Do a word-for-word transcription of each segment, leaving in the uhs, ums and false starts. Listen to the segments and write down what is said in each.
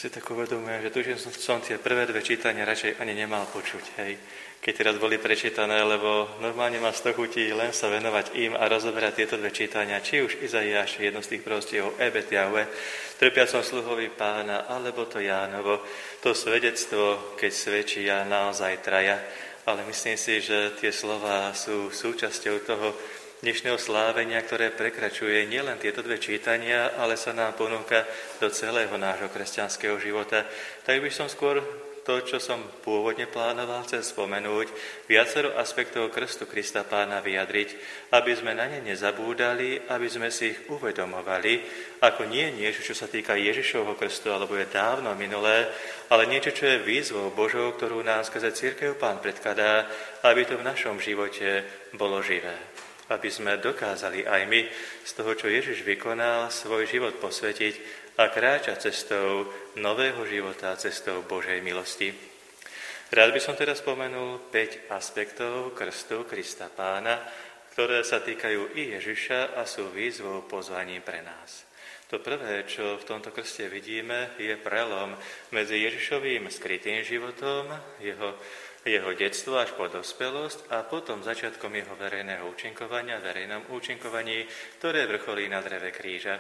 si tak uvedomujem, že tu, že som tie prvé dve čítania radšej ani nemal počuť, hej, keď teraz boli prečítané, lebo normálne ma z toho chutí len sa venovať im a rozoberať tieto dve čítania, či už Izaiáš, jedno z tých prostiev, Ebet Jahve, trpiacom sluhovi Pána, alebo to Jánovo, to svedectvo, keď svedčí ja naozaj traja. Ale myslím si, že tie slová sú súčasťou toho dnešného slávenia, ktoré prekračuje nielen tieto dve čítania, ale sa nám ponúka do celého nášho kresťanského života. Tak by som skôr to, čo som pôvodne plánoval, chcel spomenúť, viacero aspektov krstu Krista Pána vyjadriť, aby sme na ne nezabúdali, aby sme si ich uvedomovali, ako nie niečo, čo sa týka Ježišovho krstu, alebo je dávno minulé, ale niečo, čo je výzvou Božou, ktorú nám skrze cirkev Pán predkladá, aby to v našom živote bolo živé. Aby sme dokázali aj my z toho, čo Ježiš vykonal, svoj život posvetiť a kráčať cestou nového života, cestou Božej milosti. Rád by som teraz spomenul päť aspektov krstu Krista Pána, ktoré sa týkajú i Ježiša a sú výzvou pozvaním pre nás. To prvé, čo v tomto krste vidíme, je prelom medzi Ježišovým skrytým životom, jeho jeho detstvo až po dospelosť a potom začiatkom jeho verejného účinkovania, verejnom účinkovaní, ktoré vrcholí na dreve kríža.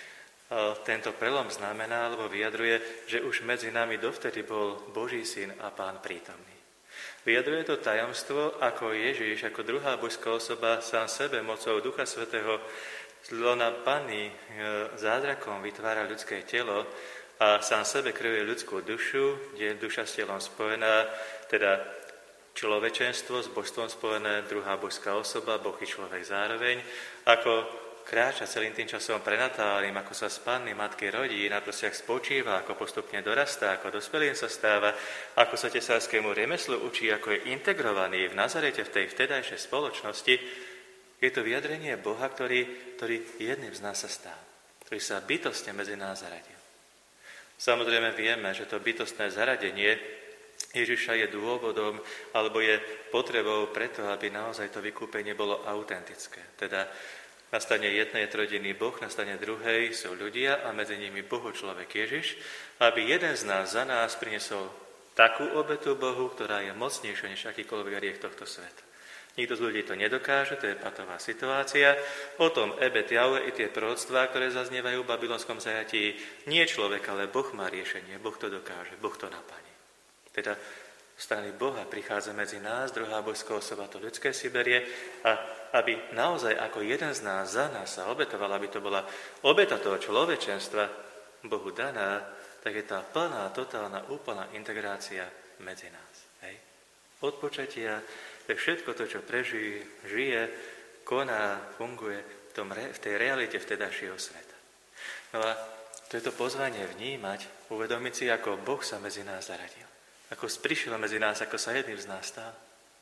A tento prelom znamená, alebo vyjadruje, že už medzi nami dovtedy bol Boží syn a Pán prítomný. Vyjadruje to tajomstvo, ako Ježiš, ako druhá božská osoba, sám sebe mocou Ducha Svätého z lona Panny zázrakom vytvára ľudské telo a sám sebe kreuje ľudskú dušu, kde je duša s telom spojená, teda človečenstvo s božstvom spojené, druhá božská osoba, Boh i človek zároveň, ako kráča celým tým časom prenatálnym, ako sa z Panny matky rodí, na prostiach spočíva, ako postupne dorastá, ako dospelým sa stáva, ako sa tesárskému remeslu učí, ako je integrovaný v Nazarete, v tej vtedajšej spoločnosti, je to vyjadrenie Boha, ktorý, ktorý jedným z nás sa stal, ktorý sa bytostne medzi nás zaradil. Samozrejme vieme, že to bytostné zaradenie Ježiša je dôvodom alebo je potrebou preto, aby naozaj to vykúpenie bolo autentické. Teda na strane jednej trojediný Boh, na strane druhej sú ľudia a medzi nimi Bohu človek Ježiš, aby jeden z nás za nás priniesol takú obetu Bohu, ktorá je mocnejšia než akýkoľvek hriech tohto sveta. Nikto z ľudí to nedokáže, to je patová situácia. O tom Ebet Jahve i tie proroctvá, ktoré zaznievajú v babylonskom zajatí, nie človek, ale Boh má riešenie, Boh to dokáže, Boh to naplní. Teda z strany Boha prichádza medzi nás, druhá božská osoba to ľudské si berie a aby naozaj ako jeden z nás za nás sa obetoval, aby to bola obeta toho človečenstva Bohu daná, tak je tá plná, totálna, úplná integrácia medzi nás. Hej? Od počatia všetko to, čo prežije, žije, koná, funguje v, tom, v tej realite vtedajšieho sveta. No a to je to pozvanie vnímať, uvedomiť si, ako Boh sa medzi nás zaradil. Ako prišiel medzi nás, ako sa jedným z nás stal.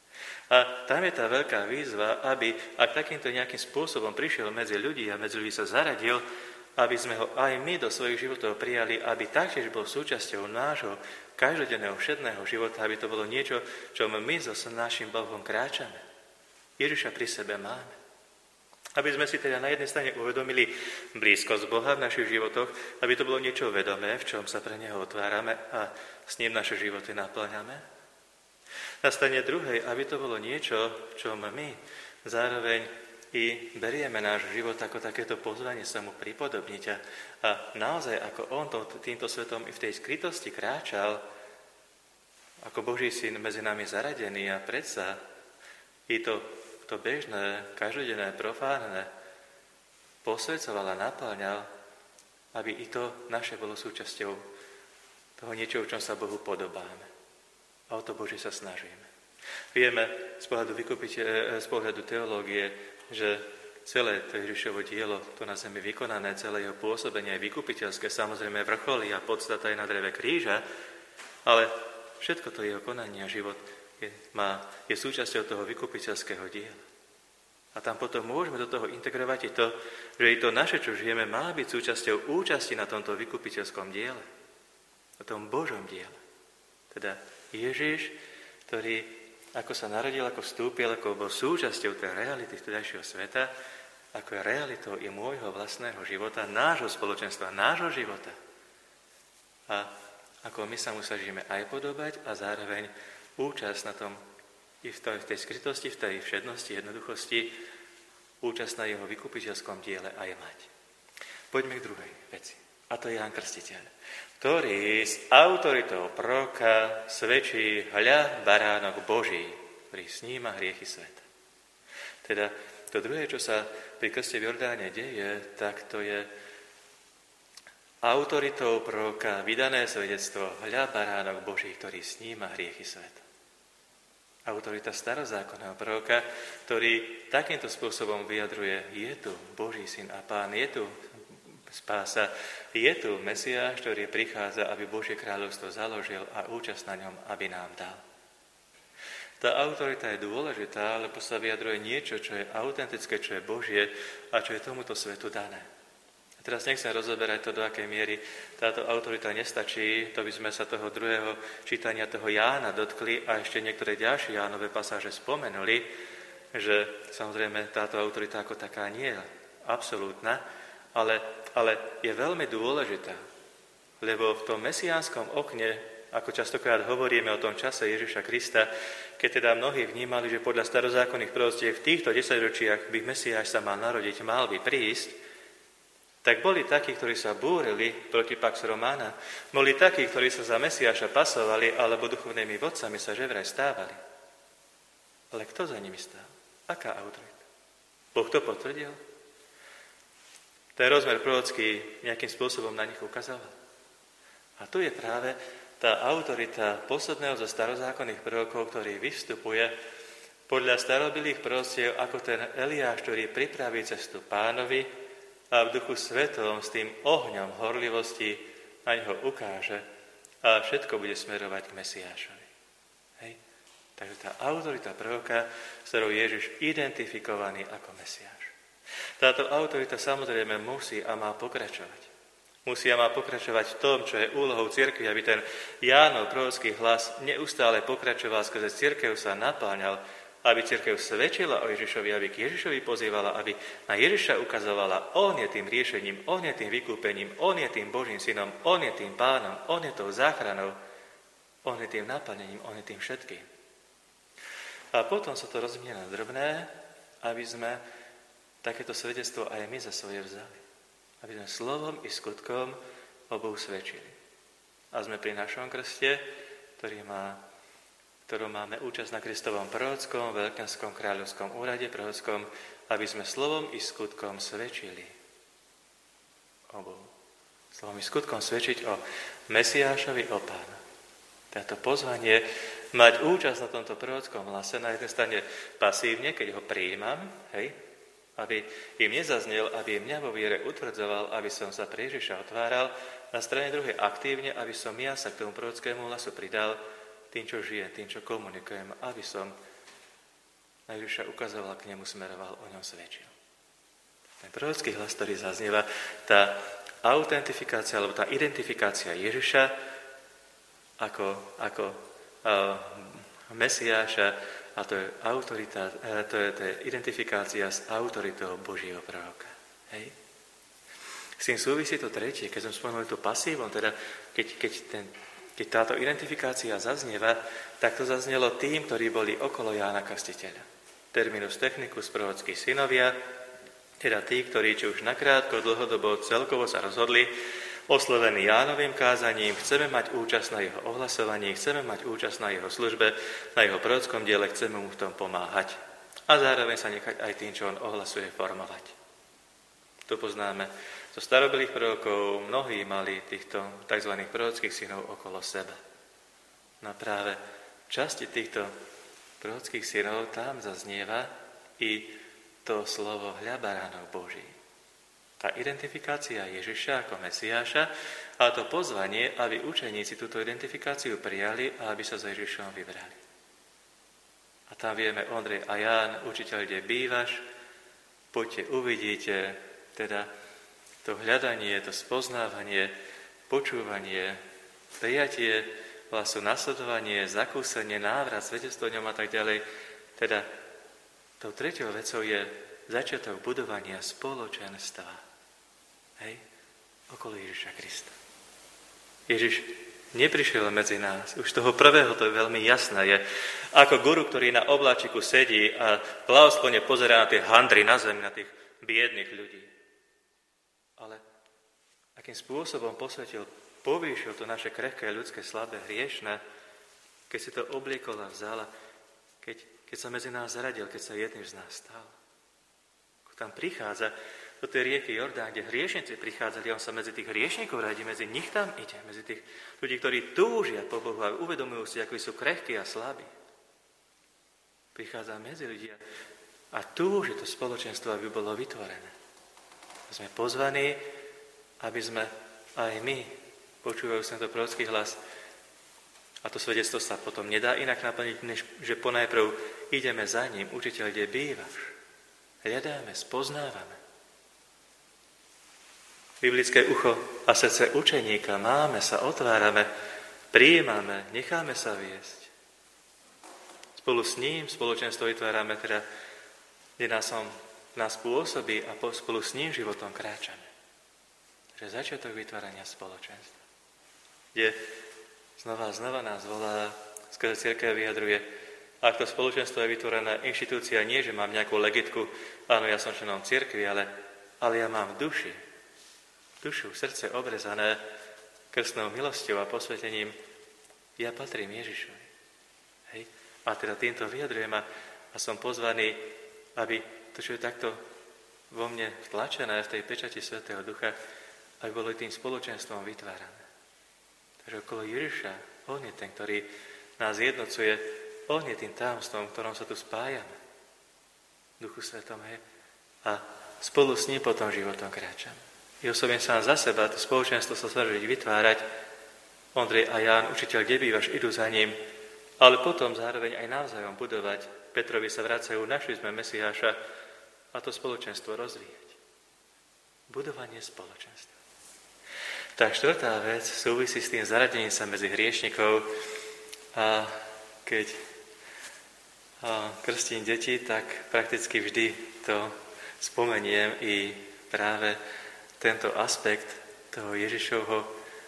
A tam je tá veľká výzva, aby, ak takýmto nejakým spôsobom prišiel medzi ľudí a medzi ľudí sa zaradil, aby sme ho aj my do svojich životov prijali, aby taktiež bol súčasťou nášho každodenného všedného života, aby to bolo niečo, čo my so našim Bohom kráčame. Ježiša pri sebe máme. Aby sme si teda na jednej strane uvedomili blízkosť Boha v našich životoch, aby to bolo niečo vedomé, v čom sa pre Neho otvárame a s ním naše životy naplňame. Na strane druhej, aby to bolo niečo, v čom my zároveň i berieme náš život ako takéto pozvanie sa mu pripodobniť a, a naozaj ako on to, týmto svetom i v tej skrytosti kráčal, ako Boží syn medzi nami zaradený a predsa i to, to bežné, každodenné, profánne posvedcoval a naplňal, aby i to naše bolo súčasťou toho niečoho, v čom sa Bohu podobáme. A o to Boží sa snažíme. Vieme z pohľadu, z pohľadu teológie, že celé to Ježišovo dielo, to na zemi vykonané, celé jeho pôsobenie je vykupiteľské, samozrejme vrcholí a podstata je na dreve kríža, ale všetko to jeho konanie a život je, má, je súčasťou toho vykupiteľského diela. A tam potom môžeme do toho integrovať i to, že i to naše, čo žijeme, má byť súčasťou účasti na tomto vykupiteľskom diele, na tom Božom diele. Teda Ježiš, ktorý ako sa narodil, ako vstúpil, ako bol súčasťou tej reality vtedajšieho sveta, ako je realitou i môjho vlastného života, nášho spoločenstva, nášho života. A ako my sa mu snažíme aj podobať a zároveň účasť na tom, i v tej, v tej skrytosti, v tej všednosti, jednoduchosti, účasť na jeho vykupiteľskom diele aj mať. Poďme k druhej veci. A to je Ján Krstiteľ, ktorý s autoritou proroka svedčí: hľa, baránok Boží, ktorý sníma hriechy sveta. Teda to druhé, čo sa pri krste v Jordáne deje, tak to je autoritou proroka vydané svedectvo: hľa, baránok Boží, ktorý sníma hriechy sveta. Autorita starozákonného proroka, ktorý takýmto spôsobom vyjadruje: je tu Boží syn a Pán, je tu spása, je tu Mesiáš, ktorý prichádza, aby Božie kráľovstvo založil a účasť na ňom, aby nám dal. Tá autorita je dôležitá, lebo sa vyjadruje niečo, čo je autentické, čo je Božie a čo je tomuto svetu dané. A teraz nechcem rozoberať to, do akej miery táto autorita nestačí, to by sme sa toho druhého čítania toho Jána dotkli a ešte niektoré ďalšie Jánove pasáže spomenuli, že samozrejme táto autorita ako taká nie je absolútna, ale, ale je veľmi dôležitá, lebo v tom mesiánskom okne, ako častokrát hovoríme o tom čase Ježiša Krista, keď teda mnohí vnímali, že podľa starozákonných proroctiev v týchto desaťročiach by Mesiáš sa mal narodiť, mal by prísť, tak boli takí, ktorí sa búrili proti Pax Romana, boli takí, ktorí sa za Mesiáša pasovali, alebo duchovnými vodcami sa že vraj stávali. Ale kto za nimi stál? Aká autorita? Boh to potvrdil? Ten rozmer prorocký nejakým spôsobom na nich ukazoval. A tu je práve tá autorita posledného zo starozákonných prorokov, ktorý vystupuje podľa starobilých proroctiev ako ten Eliáš, ktorý pripraví cestu Pánovi a v duchu svetom s tým ohňom horlivosti na ňo ukáže a všetko bude smerovať k Mesiášovi. Hej? Takže tá autorita proroka, s ktorou Ježiš identifikovaný ako Mesiáš. Táto autorita samozrejme musí a má pokračovať. Musí a má pokračovať v tom, čo je úlohou cirkvi, aby ten Jánov prorocký hlas neustále pokračoval, skrze cirkev sa napáňal, aby cirkev svedčila o Ježišovi, aby k Ježišovi pozývala, aby na Ježiša ukazovala: on je tým riešením, on je tým vykúpením, on je tým Božím synom, on je tým pánom, on je tou záchranou, on je tým naplnením, on je tým všetkým. A potom sa to rozvinie na drobné, aby sme takéto svedectvo aj my za svoje vzali. Aby sme slovom i skutkom obou svedčili. A sme pri našom krste, ktorý má, ktorom máme účasť na Kristovom prorockom, veľkňanskom kráľovskom úrade prorockom, aby sme slovom i skutkom svedčili obou. Slovom i skutkom svedčiť o Mesiášovi, o Pána. Táto pozvanie mať účasť na tomto prorockom hlase na jednej strane pasívne, keď ho prijímam, hej, aby im nezaznel, aby im mňa vo viere utvrdzoval, aby som sa pre Ježiša otváral, na strane druhej aktívne, aby som ja sa k tomu prorockému hlasu pridal tým, čo žijem, tým, čo komunikujem, aby som na Ježiša ukazoval, k nemu smeroval, o ňom svedčil. Ten prorocký hlas, ktorý zaznieva, tá autentifikácia, alebo tá identifikácia Ježiša ako, ako uh, Mesiáša, a to je autorita, to je, to je identifikácia s autoritou Božieho proroka. Hej? S tým súvisí to tretie, keď som spomenul to pasívom, teda keď, keď, ten, keď táto identifikácia zaznieva, tak to zaznelo tým, ktorí boli okolo Jána Krstiteľa. Terminus technicus prorockí synovia, teda tí, ktorí či už nakrátko, dlhodobo, celkovo sa rozhodli, oslovení Jánovým kázaním, chceme mať účasť na jeho ohlasovaní, chceme mať účasť na jeho službe, na jeho prorockom diele, chceme mu v tom pomáhať. A zároveň sa nechať aj tým, čo on ohlasuje, formovať. To poznáme zo starobilých prorokov, mnohí mali týchto tzv. Prorockých synov okolo seba. No práve v časti týchto prorockých synov tam zaznieva i to slovo hľa baránok Boží. Tá identifikácia Ježiša ako Mesiáša a to pozvanie, aby učeníci túto identifikáciu prijali a aby sa za Ježišom vybrali. A tam vieme, Ondrej a Ján, učiteľ, kde bývaš, poďte, uvidíte, teda to hľadanie, to spoznávanie, počúvanie, prijatie hlasu, nasledovanie, zakúsenie, návrat, svedectvo ňom a tak ďalej. Teda tou tretiou vecou je začiatok budovania spoločenstva. Hej? Okolo Ježiša Krista. Ježiš neprišiel medzi nás. Už toho prvého to je veľmi jasné. Je ako guru, ktorý na obláčiku sedí a blahosklone pozerá na tie handry na zemi, na tých biedných ľudí. Ale akým spôsobom posvetil, povýšil to naše krehké, ľudské, slabé, hriešne, keď si to obliekol a vzal, keď, keď sa medzi nás zaradil, keď sa jedným z nás stal. Ako tam prichádza do tej rieky Jordán, kde hriešnici prichádzali, on sa medzi tých hriešnikov radí, medzi nich tam ide, medzi tých ľudí, ktorí túžia po Bohu a uvedomujú si, ako sú krehkí a slabí. Prichádza medzi ľudia a túži to spoločenstvo, aby bolo vytvorené. Sme pozvaní, aby sme aj my, počúvajú sa to prorocký hlas, a to svedectvo sa potom nedá inak naplniť, než že ponajprv ideme za ním, učiteľ, kde bývaš. Hľadáme, spoznávame. Biblické ucho a srdce učeníka máme, sa otvárame, prijímame, necháme sa viesť. Spolu s ním spoločenstvo vytvárame, teda, kde nás, on, nás pôsobí a spolu s ním životom kráčame. Takže začiatok vytvárania spoločenstva. Kde znova a znova nás volá, skrze cirkev vyjadruje, ak to spoločenstvo je vytvorená inštitúcia, nie, že mám nejakú legitku, áno, ja som členom cirkvi, ale, ale ja mám v duši, dušu, srdce obrezané krstnou milosťou a posvetením, ja patrím Ježišovi. Hej? A teda týmto vyjadrujem a, a som pozvaný, aby to, čo je takto vo mne vtlačené v tej pečati Svätého Ducha, aby bolo tým spoločenstvom vytvárané. Takže okolo Ježiša, on je ten, ktorý nás jednocuje, on je tým tajomstvom, v ktorom sa tu spájame. Duchu Svetom, hej? A spolu s ním potom životom kráčame. I osobne sám za seba, to spoločenstvo sa snažiť vytvárať. Ondrej a Ján, učiteľ, kde bývaš, idú za ním, ale potom zároveň aj navzájom budovať. Petrovi sa vracajú, našli sme Mesiáša a to spoločenstvo rozvíjať. Budovanie spoločenstva. Tá štvrtá vec súvisí s tým zaradením sa medzi hriešnikov a keď a krstím deti, tak prakticky vždy to spomeniem i práve tento aspekt toho Ježišovho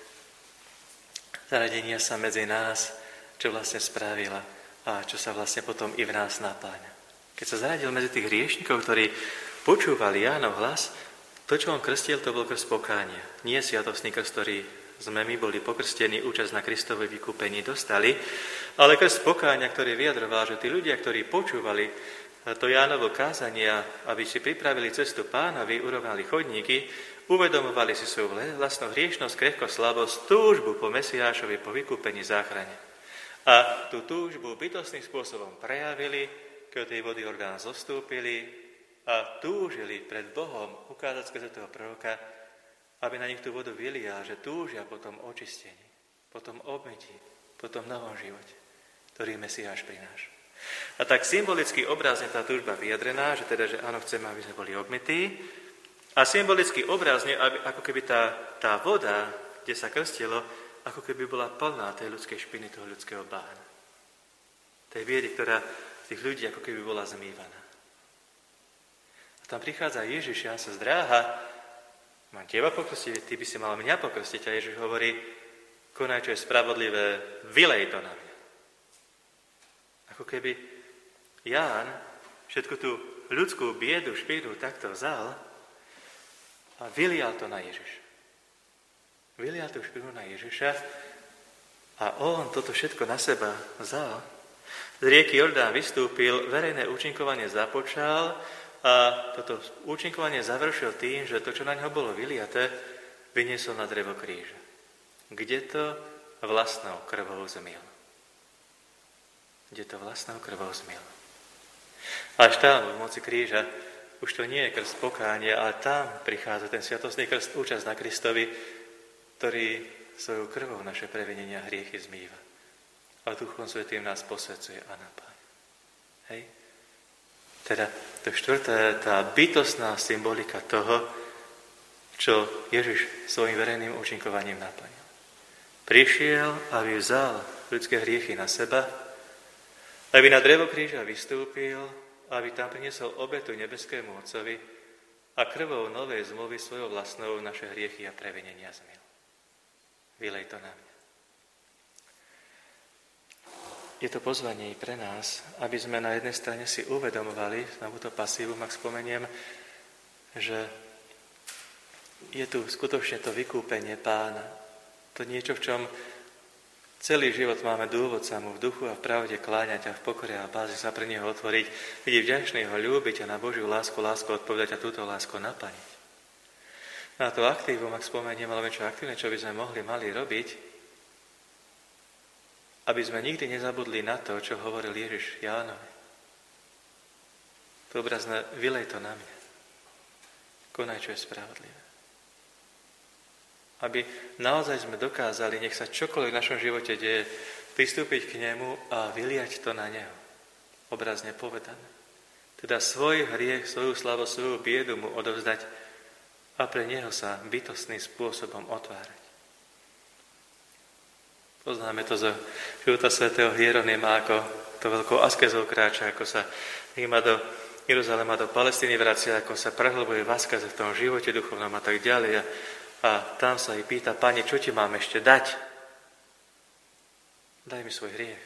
zaradenia sa medzi nás, čo vlastne spravila a čo sa vlastne potom i v nás napáňa. Keď sa zaradil medzi tých hriešnikov, ktorí počúvali Jánov hlas, to, čo on krstil, to bol krst pokánia. Nie sviatostný krst, ktorý sme my boli pokrstení, účasť na Kristovej vykúpení dostali, ale krst pokánia, ktorý vyjadroval, že tí ľudia, ktorí počúvali to Jánovo kázanie, aby si pripravili cestu Pánovi, urovnali chodníky, uvedomovali si svoju vlastnú hriešnosť, krehkosť, slabosť, túžbu po Mesiášovi, po vykúpení, záchrane. A tú túžbu bytostným spôsobom prejavili, keď tej vody Jordán zostúpili a túžili pred Bohom ukázať skrze toho proroka, aby na nich tú vodu vylial, že túžia po tom očistení, po tom obmytí, po tom novom živote, ktorý Mesiáš prináša. A tak symbolicky obrazne tá túžba vyjadrená, že teda, že áno, chceme, aby sme boli obmytí, a symbolicky obrazne, aby, ako keby tá, tá voda, kde sa krstilo, ako keby bola plná tej ľudskej špiny, toho ľudského bána. Tej biedy, ktorá tých ľudí ako keby bola zmývaná. A tam prichádza Ježiš, Ján sa zdráha, mám teba pokrstiť, ty by si mal mňa pokrstiť. A Ježiš hovorí, konaj, čo je spravodlivé, vylej to na mňa. Ako keby Ján všetku tú ľudskú biedu, špínu takto vzal a vylial to na Ježiša. Vylial tú špínu na Ježiša a on toto všetko na seba vzal. Z rieky Jordán vystúpil, verejné účinkovanie započal a toto účinkovanie završil tým, že to, čo na ňo bolo vyliaté, vyniesol na drevo kríža. Kde to vlastnou krvou zmiel. Kde to vlastnou krvou zmiel. Až tam, v moci kríža, už to nie je krst pokánia, ale tam prichádza ten sviatostný krst, účasť na Kristovi, ktorý svojou krvou naše previnenia a hriechy zmýva. A Duchom Svätým nás posvedzuje a napája. Hej? Teda to štvrté, tá bytostná symbolika toho, čo Ježiš svojim verejným účinkovaním naplnil. Prišiel, aby vzal ľudské hriechy na seba, aby na drevo kríža vystúpil, aby tam priniesol obetu nebeskému Otcovi a krvou novej zmluvy svojou vlastnou naše hriechy a previnenia zmil. Vylej to na mňa. je to pozvanie pre nás, aby sme na jednej strane si uvedomovali, znovu to pasívum, ak spomeniem, že je tu skutočne to vykúpenie Pána. To niečo, v čom celý život máme dôvod sa mu v duchu a v pravde kláňať a v pokore a bázi sa pre neho otvoriť, byť vďačný ho, ľúbiť a na Božiu lásku, lásku odpovedať a túto lásku naplniť. Na to aktívum, ak spomeniem, alebo čo aktívne, čo by sme mohli, mali robiť, aby sme nikdy nezabudli na to, čo hovoril Ježiš Jánovi. To obrazné, vylej to na mňa. Konaj, čo je spravodlivé. Aby naozaj sme dokázali, nech sa čokoľvek v našom živote deje, pristúpiť k nemu a vyliať to na neho. Obrazne povedané. Teda svoj hriech, svoju slabosť, svoju biedu mu odovzdať a pre neho sa bytostným spôsobom otvárať. Poznáme to zo života svätého Hieronima, ako to veľkou askezou kráča, ako sa ima do Jeruzalema, do Palestíny vracia, ako sa prehlbuje v askeze v tom živote duchovnom a tak ďalej. A, a tam sa jej pýta, Pane, čo ti mám ešte dať? Daj mi svoj hriech.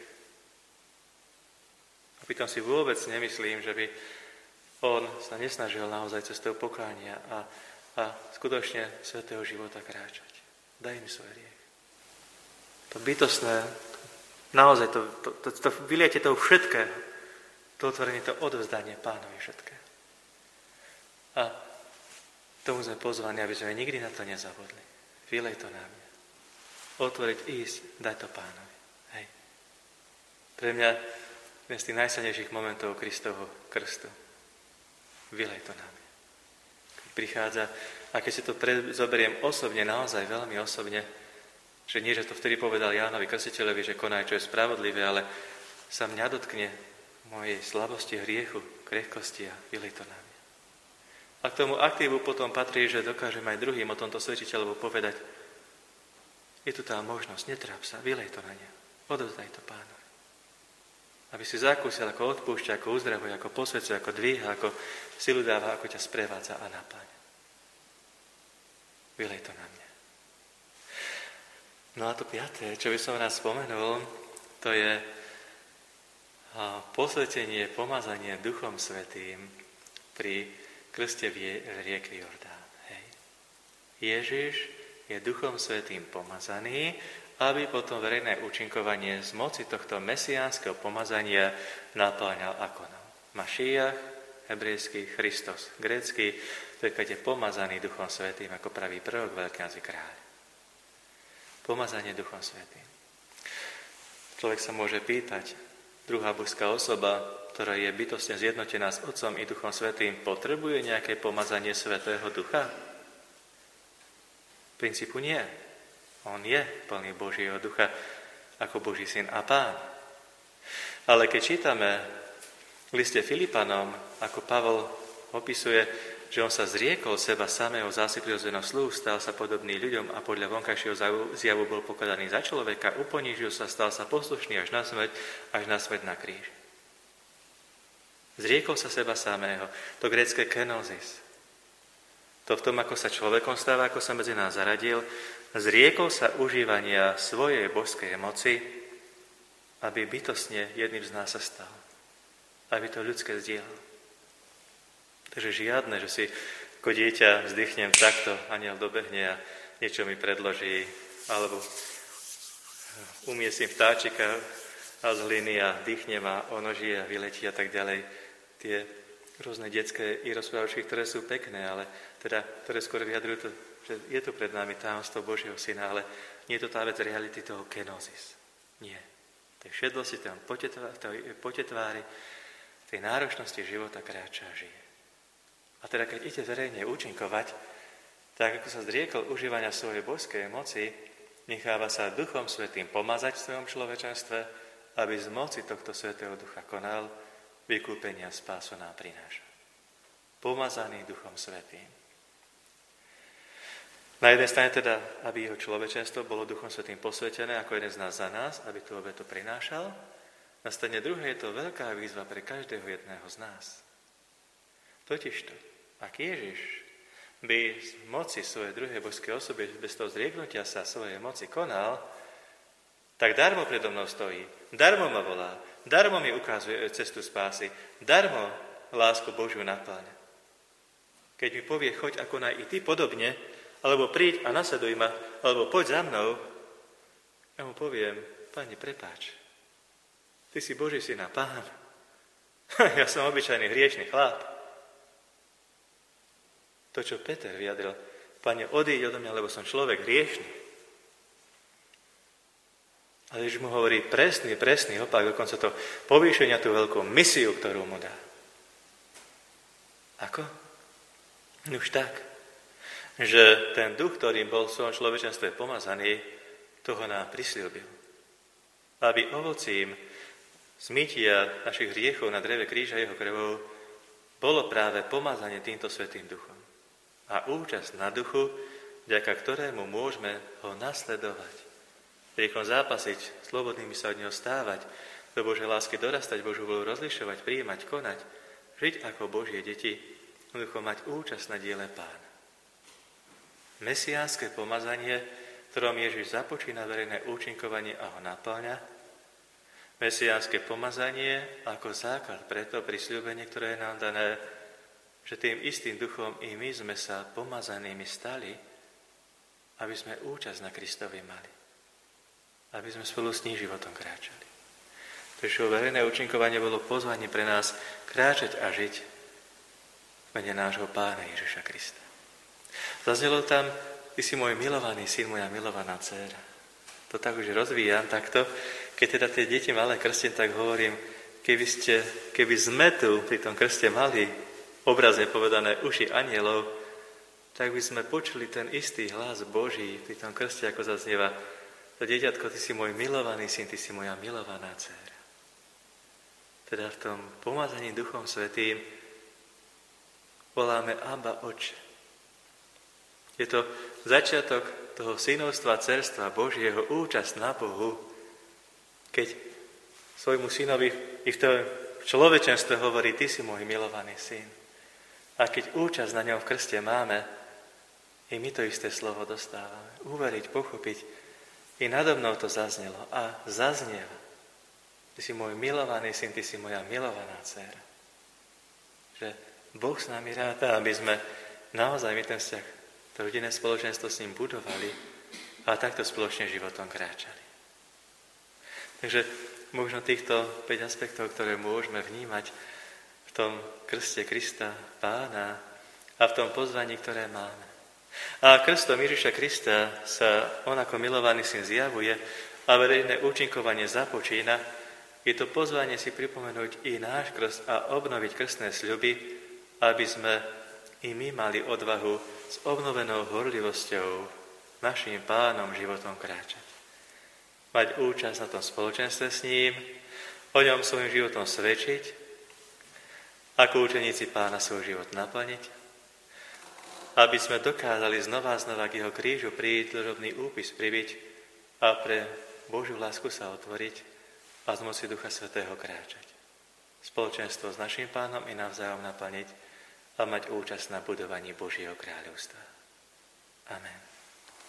A pritom si vôbec nemyslím, že by on sa nesnažil naozaj cestou pokánia a, a skutočne svätého života kráčať. Daj mi svoj hriech. To bytostné, naozaj to, to, to, to vyliete toho všetkého, to otvorenie, to odovzdanie Pánovi všetkého. A tomu sme pozvaní, aby sme nikdy na to nezabudli. Vylej to na mňa. Otvoriť, ísť, dať to Pánovi. Hej. Pre mňa jeden z tých najsilnejších momentov Kristovho krstu. Vylej to na mňa. Keď prichádza, a keď si to zoberiem osobne, naozaj veľmi osobne, že nie, že to vtedy povedal Jánovi Krstiteľovi, že konaj, čo je spravodlivé, ale sa mňa dotkne mojej slabosti, hriechu, krehkosti a vylej to na mňa. A k tomu aktívu potom patrí, že dokážem aj druhým o tomto svedčiť alebo povedať, je tu tá možnosť, netráp sa, vylej to na ňa, odovzdaj to Pánovi. Aby si zakúsil, ako odpúšťa, ako uzdravuje, ako posvedcuje, ako dvíha, ako silu dáva, ako ťa sprevádza a napáňa. Vylej to na mňa. No a to piaté, čo by som raz spomenul, to je posvetenie, pomazanie Duchom Svätým pri krste v rieke Jordán. Hej. Ježiš je Duchom Svätým pomazaný, aby potom verejné účinkovanie z moci tohto mesiánskeho pomazania napáňal akonom. Mašíach, hebrejský, Christos, grécky, to je keď je pomazaný Duchom Svätým, ako pravý prorok, veľkňaz i kráľ. Pomazanie Duchom Svätým. Človek sa môže pýtať, druhá božská osoba, ktorá je bytostne zjednotená s Otcom i Duchom Svätým, potrebuje nejaké pomazanie Svätého Ducha? V princípu nie. On je plný Božieho Ducha ako Boží syn a Pán. Ale keď čítame v liste Filipanom, ako Pavol opisuje, že on sa zriekol seba samého, zási prirodzeného sluhu, stal sa podobný ľuďom a podľa vonkajšieho zjavu bol pokladaný za človeka, uponížil sa, stal sa poslušný až na smrť, až na smrť na kríž. Zriekol sa seba samého. To grécke kenosis. To v tom, ako sa človekom stáva, ako sa medzi nás zaradil, zriekol sa užívania svojej božskej moci, aby bytostne jedným z nás sa stal. Aby to ľudské zdieľal. Takže žiadne, že si ako dieťa vzdychnem takto, aniel dobehne a niečo mi predloží, alebo umiestním vtáčika a z hliny a dýchnem a ono žije a vyletí a tak ďalej. Tie rôzne detské i rozprávačky, ktoré sú pekné, ale teda, ktoré skôr vyjadrujú to, že je tu pred nami tajomstvo Božieho Syna, ale nie je to tá vec reality toho kenosis. Nie. Tej všedlosti, tej potetvári, tej náročnosti života kráča a žije. A teda, keď ide verejne účinkovať, tak ako sa zriekol užívania svojej božskej moci, necháva sa Duchom Svätým pomazať v svojom človečenstve, aby z moci tohto Svätého Ducha konal, vykúpenia spásu nám prináša. Pomazaný Duchom Svätým. Na jednej strane teda, aby jeho človečenstvo bolo Duchom Svätým posvetené ako jeden z nás za nás, aby tú obetu prinášal. Na strane druhej je to veľká výzva pre každého jedného z nás. Totižto, ak Ježiš by z moci svojej druhej božskej osoby bez toho zrieknutia sa svojej moci konal, tak darmo predo mnou stojí. darmo ma volá, darmo mi ukazuje cestu spásy, darmo lásku Božiu napĺňa. Keď mi povie, choď a konaj i ty podobne, alebo príď a nasleduj ma, alebo poď za mnou, ja mu poviem, Pane, prepáč, ty si Boží syn a Pán, ja som obyčajný hriešný chlap. To, čo Peter vyjadril, Pane, odíď odo mňa, lebo som človek hriešný. A Ježiš mu hovorí presný, presný opak, dokonca to povýšenia, tú veľkú misiu, ktorú mu dá. Ako? Už tak, že ten duch, ktorým bol v svojom človečenstve pomazaný, toho nám prisľúbil. Aby ovocím zmytia našich hriechov na dreve kríža jeho krvou bolo práve pomazanie týmto svätým duchom. A účasť na duchu, vďaka ktorému môžeme ho nasledovať. Riechom zápasiť, slobodnými sa od neho stávať, do Božej lásky dorastať, Božiu vôľu rozlišovať, prijímať, konať, žiť ako Božie deti, jednoducho mať účasť na diele Pána. Mesiánske pomazanie, ktorom Ježiš započína verejné účinkovanie a ho napĺňa, mesiánske pomazanie ako základ preto prisľúbenie, ktoré je nám dané, že tým istým duchom i my sme sa pomazanými stali, aby sme účasť na Kristovi mali. Aby sme spolu s ním životom kráčali. Takže verejné účinkovanie bolo pozvanie pre nás kráčať a žiť v mene nášho Pána Ježiša Krista. Zaznelo tam, ty si môj milovaný syn, moja milovaná dcéra. To tak už rozvíjam takto. Keď teda tie deti malé krstím, tak hovorím, keby, ste, keby sme tu pri tom krste mali obrazne povedané uši anielov, tak by sme počuli ten istý hlas Boží pri tom krste, ako zaznieva: to dieťatko, ty si môj milovaný syn, ty si moja milovaná dcéra. Teda v tom pomazaní Duchom Svätým voláme Abba, Otče. Je to začiatok toho synovstva, dcérstva Božieho, účasť na Bohu, keď svojmu synovi i v tom človečenstve hovorí, ty si môj milovaný syn. A keď účasť na ňom v krste máme, i my to isté slovo dostávame. Uveriť, pochopiť. I nado mnou to zaznelo. A zaznieva. Ty si môj milovaný syn, ty si moja milovaná dcéra. Že Boh s nami ráta, aby sme naozaj my ten vzťah, to rodinné spoločenstvo s ním budovali a takto spoločne životom kráčali. Takže možno týchto päť aspektov, ktoré môžeme vnímať v tom krste Krista Pána a v tom pozvaní, ktoré máme. A krstom Ježiša Krista sa on ako milovaný syn zjavuje a verejné účinkovanie započína. Je to pozvanie si pripomenúť i náš krst a obnoviť krstné sľuby, aby sme i my mali odvahu s obnovenou horlivosťou našim Pánom životom kráčať. Mať účasť na tom spoločenstve s ním, o ňom svojim životom svedčiť, ako učeníci Pána svoj život naplniť, aby sme dokázali znova a znova k jeho krížu prísť, drobný úpis pribiť a pre Božiu lásku sa otvoriť a z moci Ducha Svätého kráčať. Spoločenstvo s našim Pánom i navzájom naplniť a mať účasť na budovaní Božieho kráľovstva. Amen.